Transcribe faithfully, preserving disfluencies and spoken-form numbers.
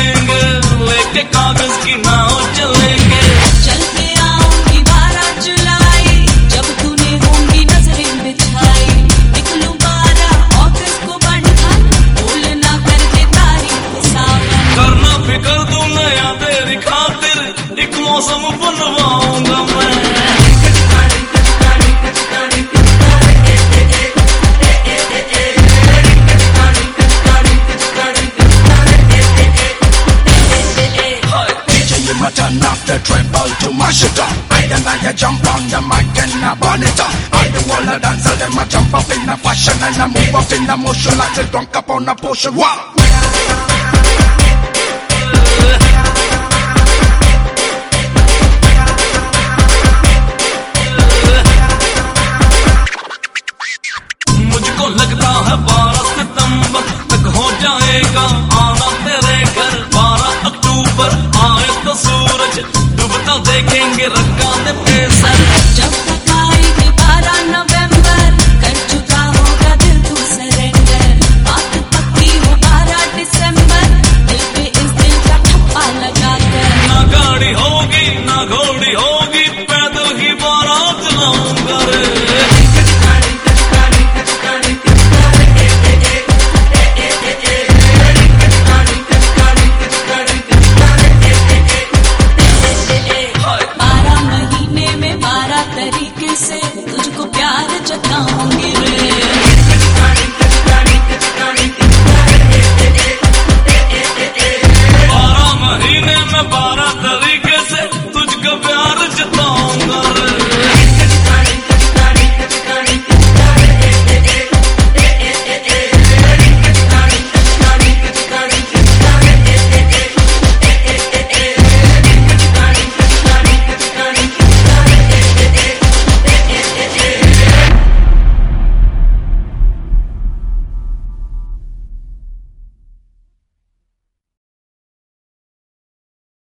चलेंगे, लेके कागज की नाव चलेंगे। चल के आऊंगी बारह जुलाई, जब तूने होंगी नजरें बिछाई। निकलूं बारह अगस्त को बंधन, भूल ना कर दे तारीख सावन। करना फिकर तुम नया तेरी खातिर, एक मौसम बनवाऊंगा मैं। Turn off the treble to mash it up. I and I jump on the mic and I burn it up. I do all the dance, them I jump up in the fashion and I move up in the motion like a drunk up on a potion. Wow!